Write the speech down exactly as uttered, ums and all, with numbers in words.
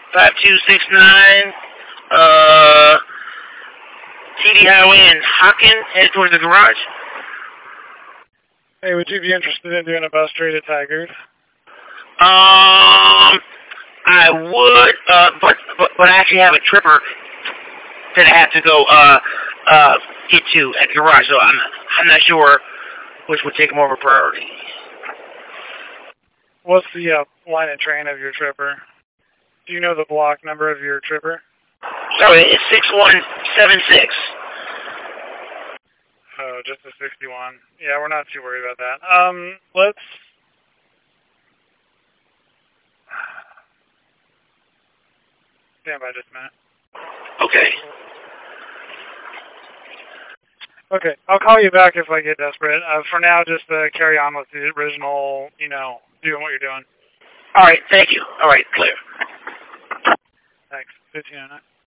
five two six nine, uh, T D Highway in Hockin, head towards the garage. Hey, would you be interested in doing a bus trade at Tigard? Um, I would, uh, but, but, but I actually have a tripper that I have to go, uh, uh, get to at the garage, so I'm, I'm not sure which would take more of a priority. What's the uh, line of train of your tripper? Do you know the block number of your tripper? Sorry, it's six one seven six. Oh, just a sixty-one. Yeah, we're not too worried about that. Um, let's... Stand by just a minute. Okay. Okay, I'll call you back if I get desperate. Uh, for now, just uh, carry on with the original, you know, doing what you're doing. All right, thank you. All right, clear. Thanks. fifteen oh nine.